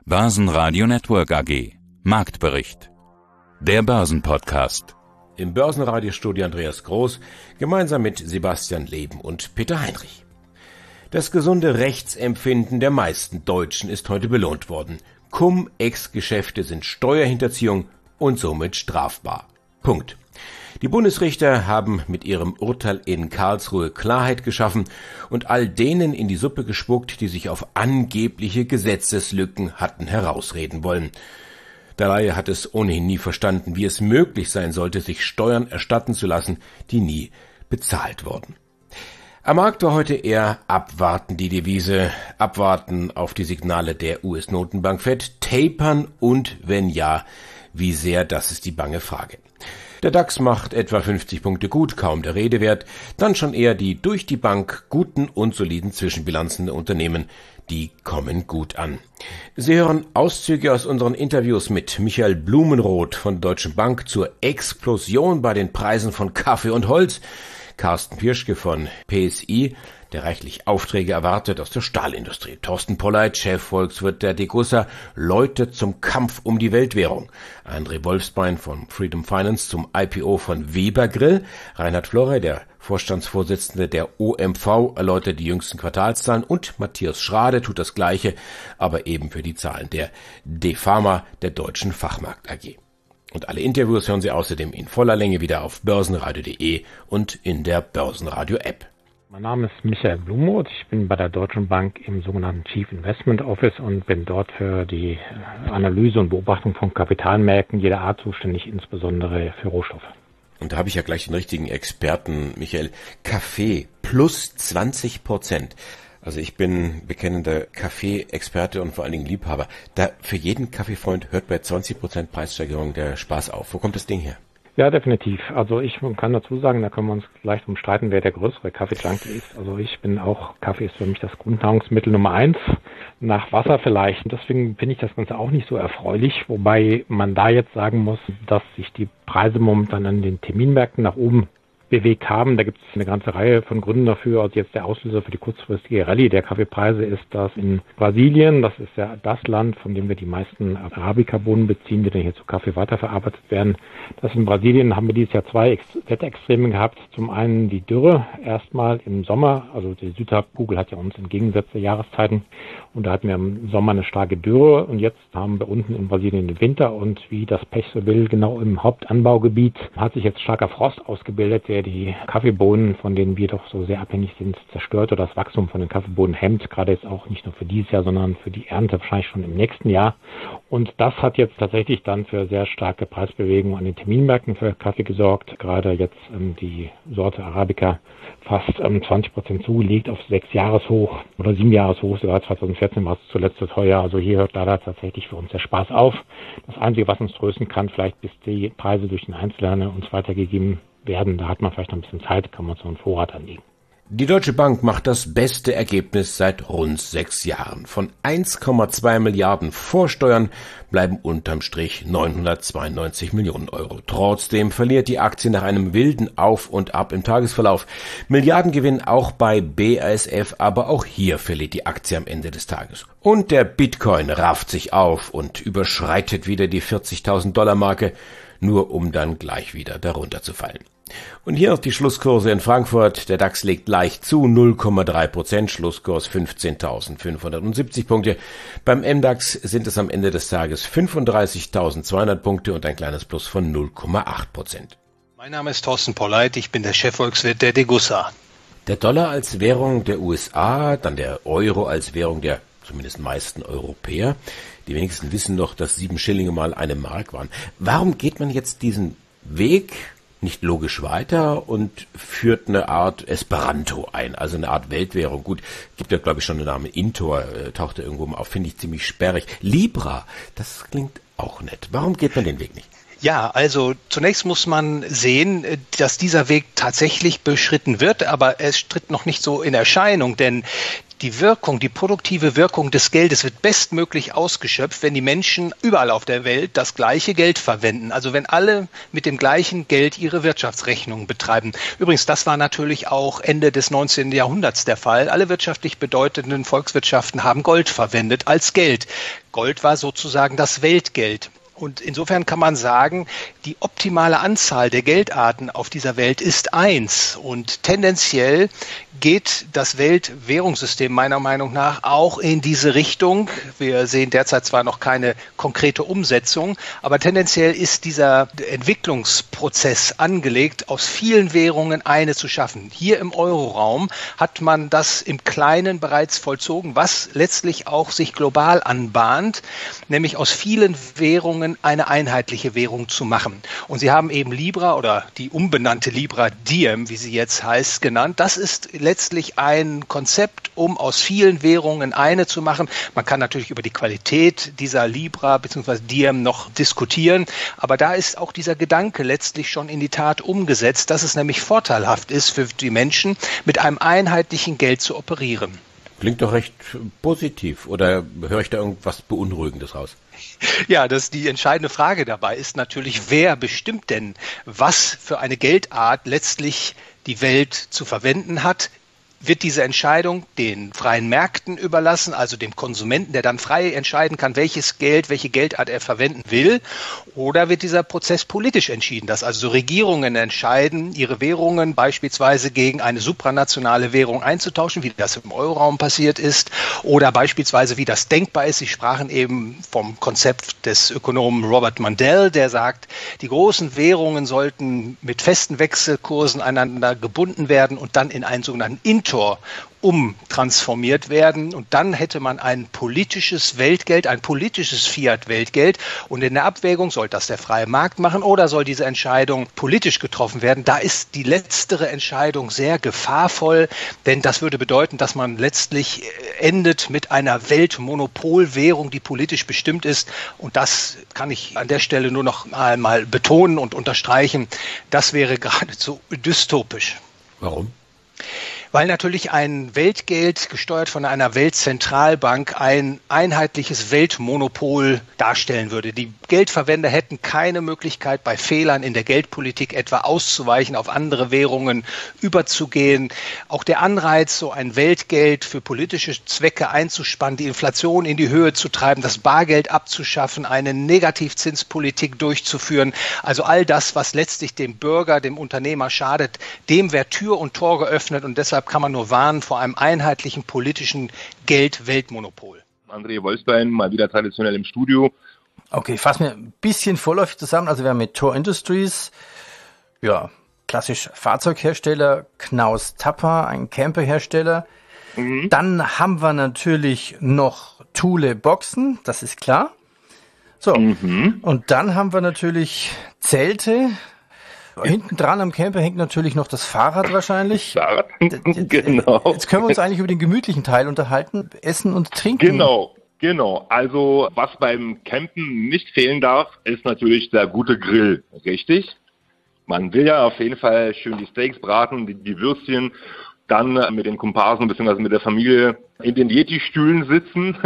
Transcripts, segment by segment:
Börsenradio Network AG. Marktbericht. Der Börsenpodcast. Im Börsenradiostudio Andreas Groß, gemeinsam mit Sebastian Leben und Peter Heinrich. Das gesunde Rechtsempfinden der meisten Deutschen ist heute belohnt worden. Cum-Ex-Geschäfte sind Steuerhinterziehung und somit strafbar. Punkt. Die Bundesrichter haben mit ihrem Urteil in Karlsruhe Klarheit geschaffen und all denen in die Suppe gespuckt, die sich auf angebliche Gesetzeslücken hatten herausreden wollen. Der Laie hat es ohnehin nie verstanden, wie es möglich sein sollte, sich Steuern erstatten zu lassen, die nie bezahlt wurden. Am Markt war heute eher abwarten die Devise, abwarten auf die Signale der US-Notenbank Fed, tapern und wenn ja, wie sehr, das ist die bange Frage. Der DAX macht etwa 50 Punkte gut, kaum der Rede wert, dann schon eher die durch die Bank guten und soliden Zwischenbilanzen der Unternehmen, die kommen gut an. Sie hören Auszüge aus unseren Interviews mit Michael Blumenroth von der Deutschen Bank zur Explosion bei den Preisen von Kaffee und Holz, Carsten Pirschke von PSI, der reichlich Aufträge erwartet aus der Stahlindustrie. Thorsten Polleit, Chefvolkswirt der Degussa, läutet zum Kampf um die Weltwährung. André Wolfsbein von Freedom Finance zum IPO von Weber Grill. Reinhard Florey, der Vorstandsvorsitzende der OMV, erläutert die jüngsten Quartalszahlen und Matthias Schrade tut das Gleiche, aber eben für die Zahlen der DEFAMA, der Deutschen Fachmarkt AG. Und alle Interviews hören Sie außerdem in voller Länge wieder auf börsenradio.de und in der Börsenradio-App. Mein Name ist Michael Blumenroth. Ich bin bei der Deutschen Bank im sogenannten Chief Investment Office und bin dort für die Analyse und Beobachtung von Kapitalmärkten jeder Art zuständig, insbesondere für Rohstoffe. Und da habe ich ja gleich den richtigen Experten, Michael. Kaffee plus 20%. Also ich bin bekennender Kaffee-Experte und vor allen Dingen Liebhaber. Da für jeden Kaffeefreund hört bei 20% Preissteigerung der Spaß auf. Wo kommt das Ding her? Ja, definitiv. Also ich kann dazu sagen, da können wir uns leicht umstreiten, wer der größere Kaffee-Junkie ist. Also Kaffee ist für mich das Grundnahrungsmittel Nummer 1, nach Wasser vielleicht. Und deswegen finde ich das Ganze auch nicht so erfreulich, wobei man da jetzt sagen muss, dass sich die Preise momentan an den Terminmärkten nach oben bewegt haben. Da gibt es eine ganze Reihe von Gründen dafür. Also jetzt der Auslöser für die kurzfristige Rallye der Kaffeepreise ist, dass in Brasilien, das ist ja das Land, von dem wir die meisten Arabica-Bohnen beziehen, die dann hier zu Kaffee weiterverarbeitet werden. Das in Brasilien haben wir dieses Jahr zwei Wetterextreme gehabt. Zum einen die Dürre erstmal im Sommer, also die Südhalbkugel hat ja uns entgegengesetzte Jahreszeiten und da hatten wir im Sommer eine starke Dürre und jetzt haben wir unten in Brasilien den Winter und wie das Pech so will, genau im Hauptanbaugebiet hat sich jetzt starker Frost ausgebildet, der die Kaffeebohnen, von denen wir doch so sehr abhängig sind, zerstört oder das Wachstum von den Kaffeebohnen hemmt, gerade jetzt auch nicht nur für dieses Jahr, sondern für die Ernte wahrscheinlich schon im nächsten Jahr. Und das hat jetzt tatsächlich dann für sehr starke Preisbewegungen an den Terminmärkten für Kaffee gesorgt. Gerade jetzt die Sorte Arabica fast 20% zugelegt auf 6-Jahreshoch oder 7-Jahreshoch, sogar 2014 war es zuletzt so teuer. Also hier hört leider tatsächlich für uns der Spaß auf. Das Einzige, was uns trösten kann, vielleicht bis die Preise durch den Einzelhandel uns weitergegeben werden, da hat man vielleicht noch ein bisschen Zeit, kann man so einen Vorrat anlegen. Die Deutsche Bank macht das beste Ergebnis seit rund 6 Jahren. Von 1,2 Milliarden Vorsteuern bleiben unterm Strich 992 Millionen Euro. Trotzdem verliert die Aktie nach einem wilden Auf und Ab im Tagesverlauf. Milliardengewinn auch bei BASF, aber auch hier verliert die Aktie am Ende des Tages. Und der Bitcoin rafft sich auf und überschreitet wieder die 40.000 $ Marke, nur um dann gleich wieder darunter zu fallen. Und hier die Schlusskurse in Frankfurt. Der DAX legt leicht zu, 0,3%, Schlusskurs 15.570 Punkte. Beim MDAX sind es am Ende des Tages 35.200 Punkte und ein kleines Plus von 0,8%. Mein Name ist Thorsten Polleit, ich bin der Chefvolkswirt der Degussa. Der Dollar als Währung der USA, dann der Euro als Währung der zumindest meisten Europäer. Die wenigsten wissen noch, dass 7 Schillinge mal eine Mark waren. Warum geht man jetzt diesen Weg nicht logisch weiter und führt eine Art Esperanto ein, also eine Art Weltwährung? Gut, gibt ja glaube ich schon den Namen Intor, taucht er irgendwo mal auf, finde ich ziemlich sperrig. Libra, das klingt auch nett. Warum geht man den Weg nicht? Ja, also zunächst muss man sehen, dass dieser Weg tatsächlich beschritten wird, aber es tritt noch nicht so in Erscheinung, denn Die Wirkung, die produktive Wirkung des Geldes wird bestmöglich ausgeschöpft, wenn die Menschen überall auf der Welt das gleiche Geld verwenden. Also wenn alle mit dem gleichen Geld ihre Wirtschaftsrechnungen betreiben. Übrigens, das war natürlich auch Ende des 19. Jahrhunderts der Fall. Alle wirtschaftlich bedeutenden Volkswirtschaften haben Gold verwendet als Geld. Gold war sozusagen das Weltgeld. Und insofern kann man sagen, die optimale Anzahl der Geldarten auf dieser Welt ist 1. Und tendenziell geht das Weltwährungssystem meiner Meinung nach auch in diese Richtung. Wir sehen derzeit zwar noch keine konkrete Umsetzung, aber tendenziell ist dieser Entwicklungsprozess angelegt, aus vielen Währungen eine zu schaffen. Hier im Euroraum hat man das im Kleinen bereits vollzogen, was letztlich auch sich global anbahnt, nämlich aus vielen Währungen eine einheitliche Währung zu machen. Und Sie haben eben Libra oder die umbenannte Libra Diem, wie sie jetzt heißt, genannt. Das ist letztlich ein Konzept, um aus vielen Währungen eine zu machen. Man kann natürlich über die Qualität dieser Libra bzw. Diem noch diskutieren, aber da ist auch dieser Gedanke letztlich schon in die Tat umgesetzt, dass es nämlich vorteilhaft ist für die Menschen, mit einem einheitlichen Geld zu operieren. Klingt doch recht positiv, oder höre ich da irgendwas Beunruhigendes raus? Ja, die entscheidende Frage dabei ist natürlich, wer bestimmt denn, was für eine Geldart letztlich die Welt zu verwenden hat? Wird diese Entscheidung den freien Märkten überlassen, also dem Konsumenten, der dann frei entscheiden kann, welche Geldart er verwenden will? Oder wird dieser Prozess politisch entschieden, dass also Regierungen entscheiden, ihre Währungen beispielsweise gegen eine supranationale Währung einzutauschen, wie das im Euroraum passiert ist, oder beispielsweise, wie das denkbar ist? Sie sprachen eben vom Konzept des Ökonomen Robert Mundell, der sagt, die großen Währungen sollten mit festen Wechselkursen einander gebunden werden und dann in einen sogenannten Intor umtransformiert werden. Und dann hätte man ein politisches Weltgeld, ein politisches Fiat-Weltgeld. Und in der Abwägung, soll das der freie Markt machen oder soll diese Entscheidung politisch getroffen werden? Da ist die letztere Entscheidung sehr gefahrvoll, denn das würde bedeuten, dass man letztlich endet mit einer Weltmonopolwährung, die politisch bestimmt ist. Und das kann ich an der Stelle nur noch einmal betonen und unterstreichen. Das wäre geradezu dystopisch. Warum? Weil natürlich ein Weltgeld, gesteuert von einer Weltzentralbank, ein einheitliches Weltmonopol darstellen würde. Die Geldverwender hätten keine Möglichkeit, bei Fehlern in der Geldpolitik etwa auszuweichen, auf andere Währungen überzugehen. Auch der Anreiz, so ein Weltgeld für politische Zwecke einzuspannen, die Inflation in die Höhe zu treiben, das Bargeld abzuschaffen, eine Negativzinspolitik durchzuführen. Also all das, was letztlich dem Bürger, dem Unternehmer schadet, dem wäre Tür und Tor geöffnet, und deshalb kann man nur warnen vor einem einheitlichen politischen Geld-Weltmonopol. André Wolfsbein, mal wieder traditionell im Studio. Okay, fassen wir ein bisschen vorläufig zusammen. Also wir haben mit Thor Industries, ja, klassisch Fahrzeughersteller, Knaus Tabbert, ein Camperhersteller. Dann haben wir natürlich noch Thule Boxen, das ist klar. So, und dann haben wir natürlich Zelte. Hinten dran am Camper hängt natürlich noch das Fahrrad wahrscheinlich. Fahrrad, genau. Jetzt können wir uns eigentlich über den gemütlichen Teil unterhalten, Essen und Trinken. Genau. Also was beim Campen nicht fehlen darf, ist natürlich der gute Grill, richtig? Man will ja auf jeden Fall schön die Steaks braten, die Würstchen, dann mit den Komparsen bzw. mit der Familie in den Yeti-Stühlen sitzen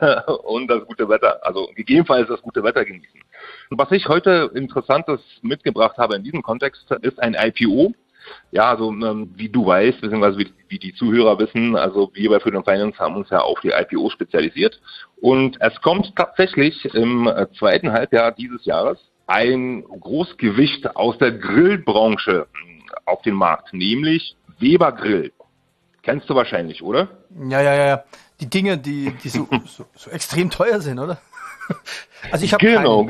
und das gute Wetter, also gegebenenfalls das gute Wetter genießen. Und was ich heute Interessantes mitgebracht habe in diesem Kontext, ist ein IPO. Ja, also wie du weißt, beziehungsweise wie die Zuhörer wissen, also wir bei Freedom Finance haben uns ja auf die IPO spezialisiert. Und es kommt tatsächlich im zweiten Halbjahr dieses Jahres ein Großgewicht aus der Grillbranche auf den Markt, nämlich Weber Grill. Kennst du wahrscheinlich, oder? Ja. Die Dinge, die so extrem teuer sind, oder? Also ich habe Genau.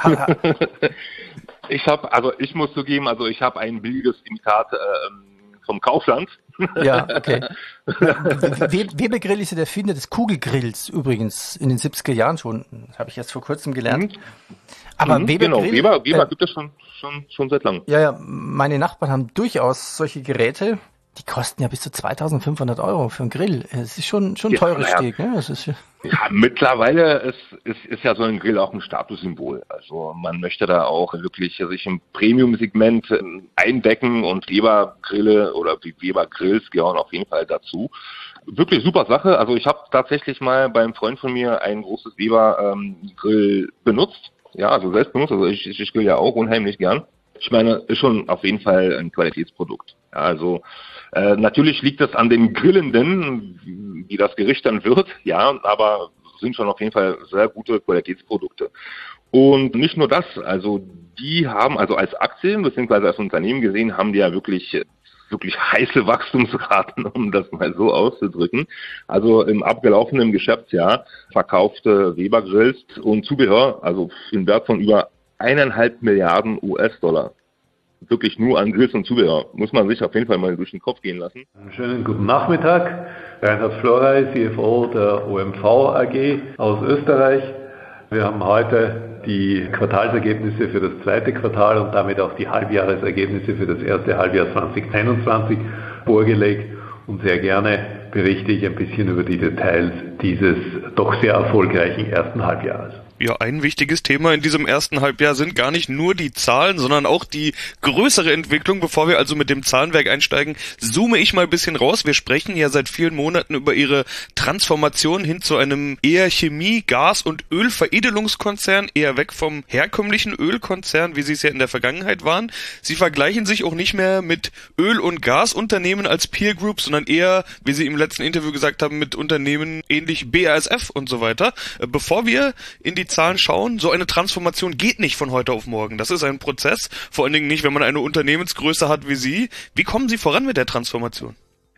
Ich muss zugeben, ich habe ein billiges Imitat vom Kaufland. Ja, okay. Weber Grill ist ja der Erfinder des Kugelgrills, übrigens in den 70er Jahren schon. Das habe ich erst vor kurzem gelernt. Aber Weber Grill, Weber gibt es schon seit langem. Ja, meine Nachbarn haben durchaus solche Geräte. Die kosten ja bis zu 2.500 € für einen Grill. Es ist schon ein teures Stück, ne? Das ist ja, mittlerweile ist ja so ein Grill auch ein Statussymbol. Also man möchte da auch wirklich sich im Premium-Segment eindecken, und Weber-Grille oder Weber-Grills gehören auf jeden Fall dazu. wirklich super Sache. Also ich habe tatsächlich mal beim Freund von mir ein großes Weber Grill benutzt. Ja, also selbst benutzt. Also ich grill ja auch unheimlich gern. Ich meine, ist schon auf jeden Fall ein Qualitätsprodukt. Ja, also natürlich liegt es an den Grillenden, wie das Gericht dann wird, ja, aber sind schon auf jeden Fall sehr gute Qualitätsprodukte. Und nicht nur das, also die haben, also als Aktien bzw. als Unternehmen gesehen, haben die ja wirklich heiße Wachstumsraten, um das mal so auszudrücken. Also im abgelaufenen Geschäftsjahr verkaufte Weber Grills und Zubehör, also im Wert von über 1,5 Milliarden US-Dollar. Wirklich nur an Grills und Zubehör. Muss man sich auf jeden Fall mal durch den Kopf gehen lassen. Einen schönen guten Nachmittag. Reinhard Florey, CFO der OMV AG aus Österreich. Wir haben heute die Quartalsergebnisse für das zweite Quartal und damit auch die Halbjahresergebnisse für das erste Halbjahr 2021 vorgelegt und sehr gerne berichte ich ein bisschen über die Details dieses doch sehr erfolgreichen ersten Halbjahres. Ja, ein wichtiges Thema in diesem ersten Halbjahr sind gar nicht nur die Zahlen, sondern auch die größere Entwicklung. Bevor wir also mit dem Zahlenwerk einsteigen, zoome ich mal ein bisschen raus. Wir sprechen ja seit vielen Monaten über Ihre Transformation hin zu einem eher Chemie-, Gas- und Ölveredelungskonzern, eher weg vom herkömmlichen Ölkonzern, wie Sie es ja in der Vergangenheit waren. Sie vergleichen sich auch nicht mehr mit Öl- und Gasunternehmen als Peer Group, sondern eher, wie Sie im letzten Interview gesagt haben, mit Unternehmen ähnlich BASF und so weiter. Bevor wir in die Zahlen schauen, so eine Transformation geht nicht von heute auf morgen. Das ist ein Prozess, vor allen Dingen nicht, wenn man eine Unternehmensgröße hat wie Sie. Wie kommen Sie voran mit der Transformation?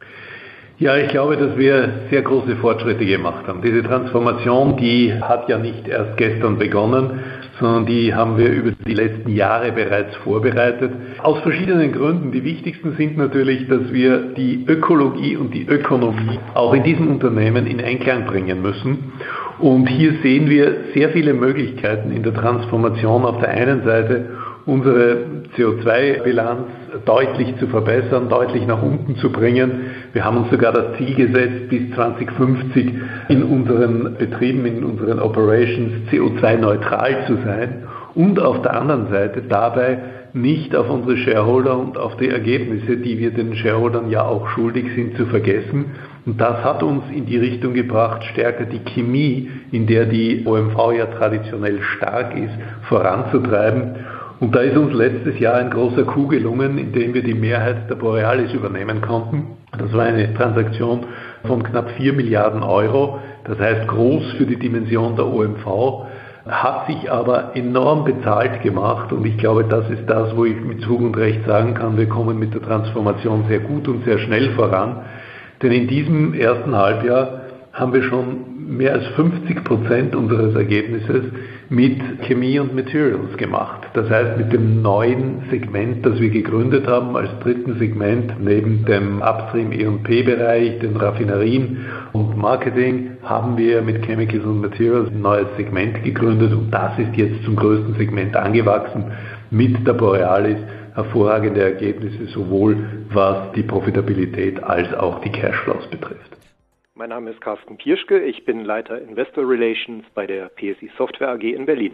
Ja, ich glaube, dass wir sehr große Fortschritte gemacht haben. Diese Transformation, die hat ja nicht erst gestern begonnen, sondern die haben wir über die letzten Jahre bereits vorbereitet. Aus verschiedenen Gründen. Die wichtigsten sind natürlich, dass wir die Ökologie und die Ökonomie auch in diesem Unternehmen in Einklang bringen müssen. Und hier sehen wir sehr viele Möglichkeiten in der Transformation. Auf der einen Seite unsere CO2-Bilanz deutlich zu verbessern, deutlich nach unten zu bringen. Wir haben uns sogar das Ziel gesetzt, bis 2050 in unseren Betrieben, in unseren Operations CO2-neutral zu sein. Und auf der anderen Seite dabei nicht auf unsere Shareholder und auf die Ergebnisse, die wir den Shareholdern ja auch schuldig sind, zu vergessen. Und das hat uns in die Richtung gebracht, stärker die Chemie, in der die OMV ja traditionell stark ist, voranzutreiben. Und da ist uns letztes Jahr ein großer Coup gelungen, indem wir die Mehrheit der Borealis übernehmen konnten. Das war eine Transaktion von knapp 4 Milliarden Euro. Das heißt groß für die Dimension der OMV, hat sich aber enorm bezahlt gemacht. Und ich glaube, das ist das, wo ich mit Fug und Recht sagen kann, wir kommen mit der Transformation sehr gut und sehr schnell voran. Denn in diesem ersten Halbjahr haben wir schon mehr als 50% unseres Ergebnisses mit Chemie und Materials gemacht. Das heißt, mit dem neuen Segment, das wir gegründet haben, als dritten Segment neben dem Upstream E&P-Bereich, den Raffinerien und Marketing, haben wir mit Chemicals und Materials ein neues Segment gegründet und das ist jetzt zum größten Segment angewachsen mit der Borealis. Hervorragende Ergebnisse, sowohl was die Profitabilität als auch die Cashflows betrifft. Mein Name ist Carsten Pirschke, ich bin Leiter Investor Relations bei der PSI Software AG in Berlin.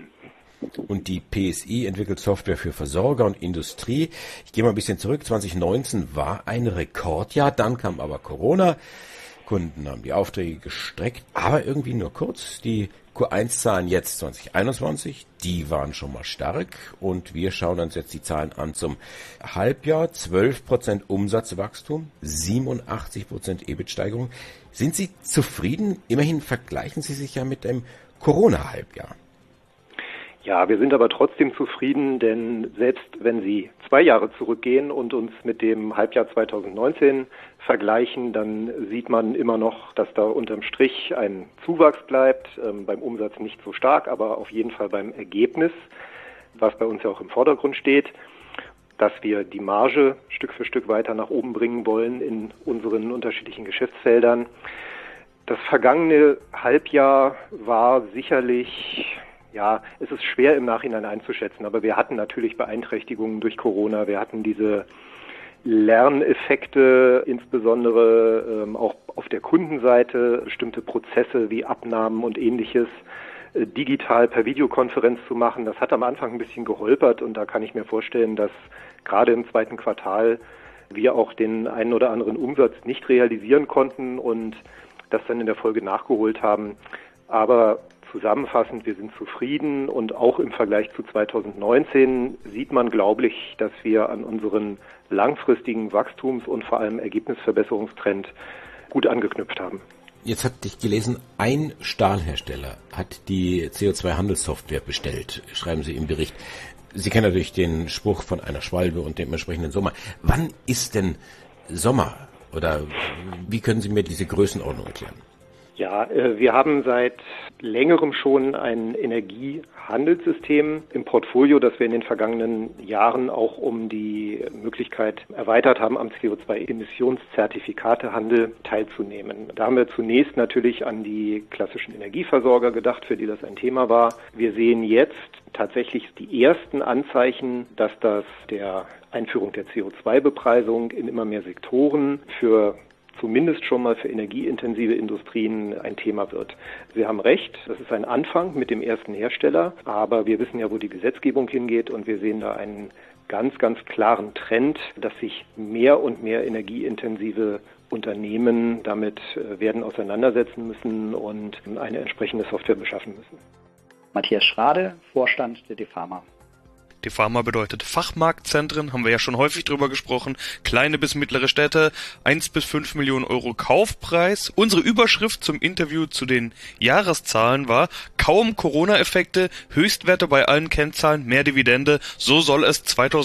Und die PSI entwickelt Software für Versorger und Industrie. Ich gehe mal ein bisschen zurück. 2019 war ein Rekordjahr, dann kam aber Corona. Kunden haben die Aufträge gestreckt, aber irgendwie nur kurz. Die Q1-Zahlen jetzt 2021, die waren schon mal stark und wir schauen uns jetzt die Zahlen an zum Halbjahr. 12% Umsatzwachstum, 87% EBIT-Steigerung. Sind Sie zufrieden? Immerhin vergleichen Sie sich ja mit dem Corona-Halbjahr. Ja, wir sind aber trotzdem zufrieden, denn selbst wenn Sie 2 Jahre zurückgehen und uns mit dem Halbjahr 2019 vergleichen, dann sieht man immer noch, dass da unterm Strich ein Zuwachs bleibt, beim Umsatz nicht so stark, aber auf jeden Fall beim Ergebnis, was bei uns ja auch im Vordergrund steht, dass wir die Marge Stück für Stück weiter nach oben bringen wollen in unseren unterschiedlichen Geschäftsfeldern. Das vergangene Halbjahr war sicherlich... Ja, es ist schwer im Nachhinein einzuschätzen, aber wir hatten natürlich Beeinträchtigungen durch Corona. Wir hatten diese Lerneffekte, insbesondere auch auf der Kundenseite, bestimmte Prozesse wie Abnahmen und Ähnliches digital per Videokonferenz zu machen. Das hat am Anfang ein bisschen geholpert und da kann ich mir vorstellen, dass gerade im zweiten Quartal wir auch den einen oder anderen Umsatz nicht realisieren konnten und das dann in der Folge nachgeholt haben. Aber zusammenfassend, wir sind zufrieden und auch im Vergleich zu 2019 sieht man, glaube ich, dass wir an unseren langfristigen Wachstums- und vor allem Ergebnisverbesserungstrend gut angeknüpft haben. Jetzt hatte ich gelesen, ein Stahlhersteller hat die CO2-Handelssoftware bestellt, schreiben Sie im Bericht. Sie kennen natürlich den Spruch von einer Schwalbe und dem entsprechenden Sommer. Wann ist denn Sommer? Oder wie können Sie mir diese Größenordnung erklären? Ja, wir haben seit längerem schon ein Energiehandelssystem im Portfolio, das wir in den vergangenen Jahren auch um die Möglichkeit erweitert haben, am CO2-Emissionszertifikatehandel teilzunehmen. Da haben wir zunächst natürlich an die klassischen Energieversorger gedacht, für die das ein Thema war. Wir sehen jetzt tatsächlich die ersten Anzeichen, dass das der Einführung der CO2-Bepreisung in immer mehr Sektoren zumindest schon mal für energieintensive Industrien ein Thema wird. Sie haben recht, das ist ein Anfang mit dem ersten Hersteller, aber wir wissen ja, wo die Gesetzgebung hingeht und wir sehen da einen ganz, ganz klaren Trend, dass sich mehr und mehr energieintensive Unternehmen damit werden auseinandersetzen müssen und eine entsprechende Software beschaffen müssen. Matthias Schrade, Vorstand der DEFAMA. DEFAMA bedeutet Fachmarktzentren, haben wir ja schon häufig drüber gesprochen. Kleine bis mittlere Städte, 1 bis 5 Millionen Euro Kaufpreis. Unsere Überschrift zum Interview zu den Jahreszahlen war: kaum Corona-Effekte, Höchstwerte bei allen Kennzahlen, mehr Dividende. So soll es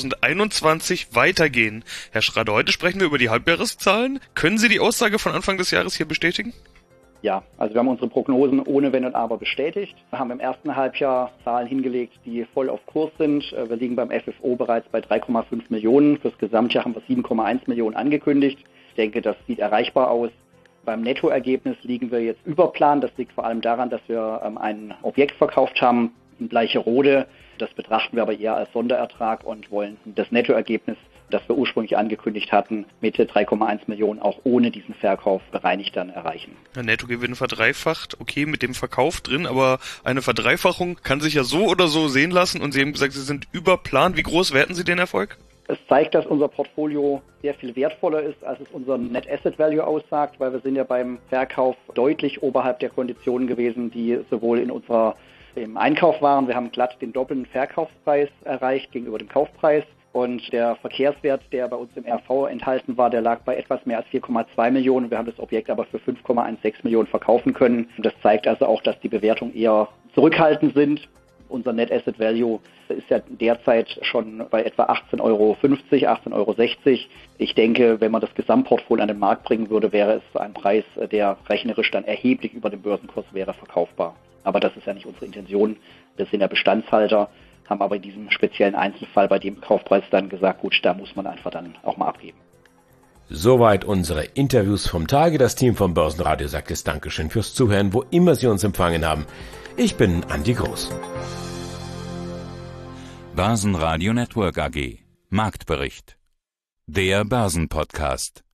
2021 weitergehen. Herr Schrade, heute sprechen wir über die Halbjahreszahlen. Können Sie die Aussage von Anfang des Jahres hier bestätigen? Ja, also wir haben unsere Prognosen ohne Wenn und Aber bestätigt. Wir haben im ersten Halbjahr Zahlen hingelegt, die voll auf Kurs sind. Wir liegen beim FFO bereits bei 3,5 Millionen. Fürs Gesamtjahr haben wir 7,1 Millionen angekündigt. Ich denke, das sieht erreichbar aus. Beim Nettoergebnis liegen wir jetzt über Plan. Das liegt vor allem daran, dass wir ein Objekt verkauft haben in Bleicherode. Das betrachten wir aber eher als Sonderertrag und wollen das Nettoergebnis, das wir ursprünglich angekündigt hatten, mit 3,1 Millionen auch ohne diesen Verkauf bereinigt dann erreichen. Der Nettogewinn verdreifacht, okay, mit dem Verkauf drin, aber eine Verdreifachung kann sich ja so oder so sehen lassen und Sie haben gesagt, Sie sind über Plan. Wie groß werten Sie den Erfolg? Es zeigt, dass unser Portfolio sehr viel wertvoller ist, als es unser Net Asset Value aussagt, weil wir sind ja beim Verkauf deutlich oberhalb der Konditionen gewesen, die sowohl im Einkauf waren. Wir haben glatt den doppelten Verkaufspreis erreicht gegenüber dem Kaufpreis. Und der Verkehrswert, der bei uns im RV enthalten war, der lag bei etwas mehr als 4,2 Millionen. Wir haben das Objekt aber für 5,16 Millionen verkaufen können. Und das zeigt also auch, dass die Bewertungen eher zurückhaltend sind. Unser Net Asset Value ist ja derzeit schon bei etwa 18,50 Euro, 18,60 Euro. Ich denke, wenn man das Gesamtportfolio an den Markt bringen würde, wäre es ein Preis, der rechnerisch dann erheblich über dem Börsenkurs wäre, verkaufbar. Aber das ist ja nicht unsere Intention. Wir sind ja Bestandshalter, haben aber in diesem speziellen Einzelfall bei dem Kaufpreis dann gesagt, gut, da muss man einfach dann auch mal abgeben. Soweit unsere Interviews vom Tage. Das Team vom Börsenradio sagt es Dankeschön fürs Zuhören, wo immer Sie uns empfangen haben. Ich bin Andi Groß. Börsenradio Network AG. Marktbericht. Der Börsenpodcast.